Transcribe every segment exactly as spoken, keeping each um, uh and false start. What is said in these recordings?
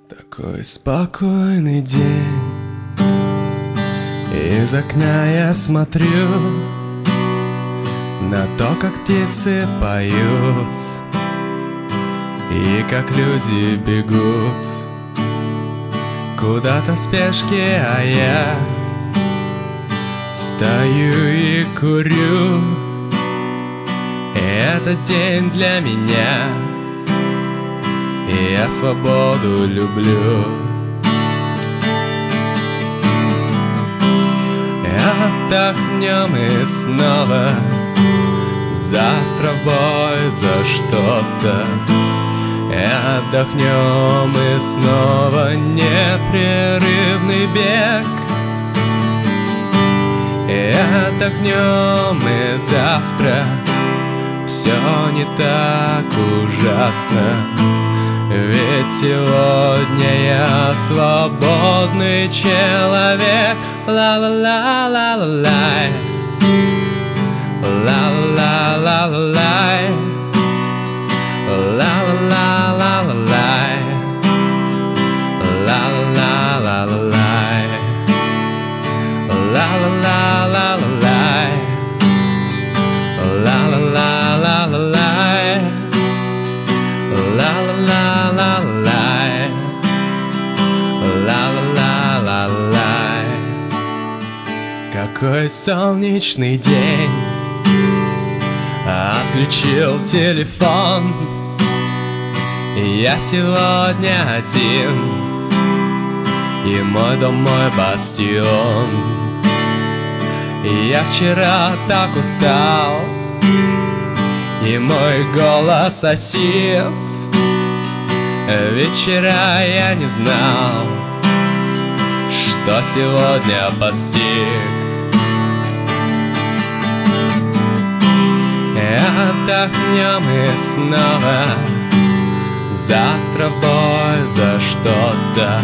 Такой спокойный день, из окна я смотрю на то, как птицы поют и как люди бегут куда-то в спешке, а я стою и курю. И этот день для меня, и я свободу люблю. Отдохнем и снова завтра в бой за что-то. Отдохнем и снова непрерывный бег. И отдохнем и завтра все не так ужасно. Ведь сегодня я свободный человек. Ла-ла-ла-ла-ла-лай, ла-ла-ла-ла-ла-лай, ла-ла-ла-ла-ла-лай, ла-ла-ла-ла-ла-лай, ла-ла-ла-ла-ла-лай, ла-ла-ла-ла-ла-лай, ла-ла-ла-ла-лай, ла-ла-ла-ла-лай. Какой солнечный день, отключил телефон. Я сегодня один, и мой дом мой бастион. Я вчера так устал, и мой голос осип. Ведь вчера я не знал, что сегодня постиг. Отдохнем и снова завтра в бой за что-то.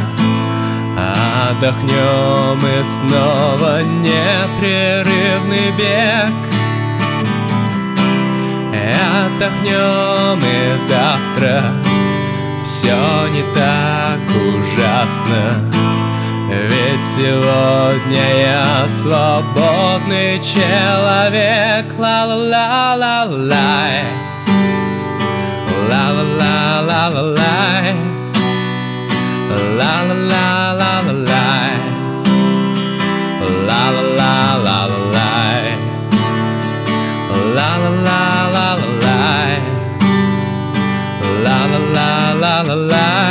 Отдохнем и снова непрерывный бег. Отдохнем и завтра все не так ужасно. Ведь сегодня я свободный человек. Ла-ла-ла-ла-лай, ла-ла-ла-ла-ла-лай, ла-ла-ла-ла-ла-лай, ла-ла-ла-ла-ла-лай, ла-ла-ла-ла-ла-лай, ла-ла-ла-ла-ла-лай.